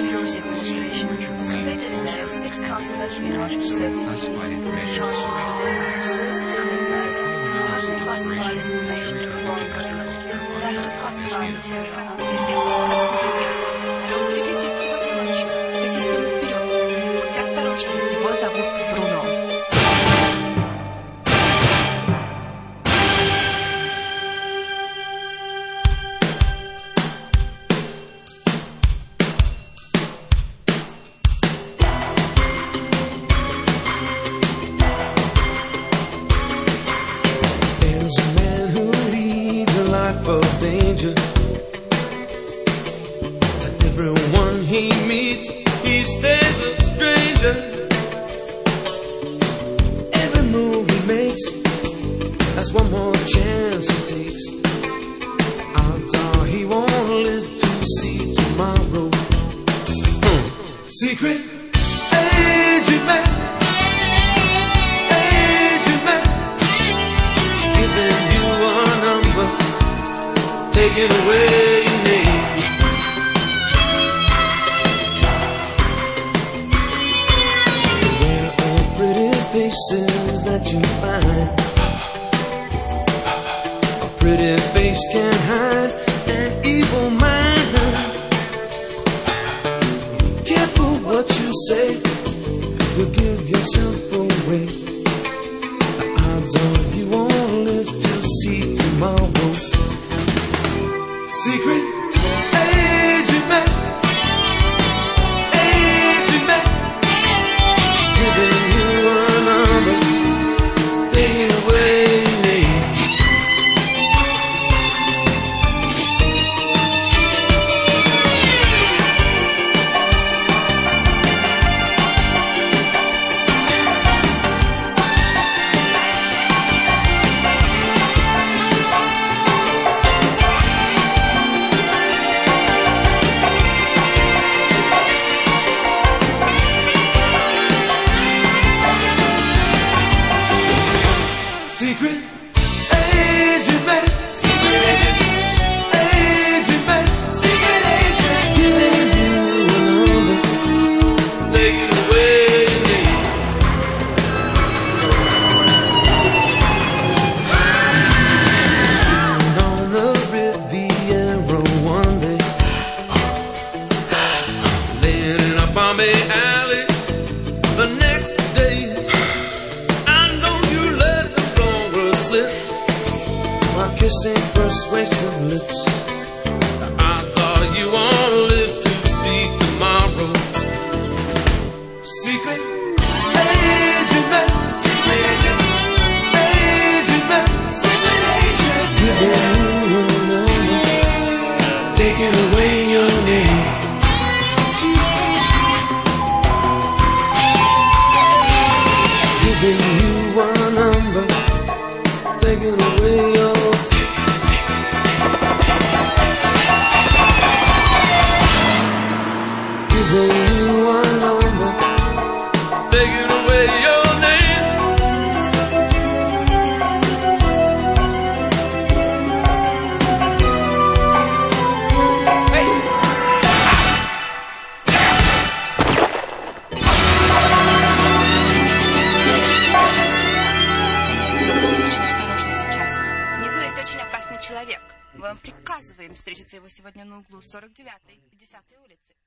Music illustration. Committed to 6 consonants in order to save classified information to classified information to classified material. Летит сегодня ночью. Все системы вперед. Будьте осторожны. Его зовут Бруно. There's a man who leads a life of danger. To everyone he meets, he stays a stranger. Every move he makes, that's one more chance he takes. Odds are he won't live to see tomorrow. Secret agent man, agent man, giving you a number, taking away your name. Where all pretty faces that you find, a pretty face can hide an evil mind. Careful what you say, you'll give yourself away. The odds are you won't live to see tomorrow. Secret agent man, giving you a number, taking away your name. Secret agent man, secret agent, agent man, secret agent, giving you a number, taking away your name. Sitting on the Riviera one day, laying in a Bombay alley the next day. While kissing persuasive lips, the odds are you won't live to see tomorrow. Secret agent man, secret agent, agent man, secret agent, giving you a number, taking away your name. Giving you a number, taking away your giving you a number, taking away your name. Hey. Будьте очень осторожны сейчас. Внизу есть очень опасный человек. Мы вам приказываем встретиться его сегодня на углу 49-й и 10-й улицы.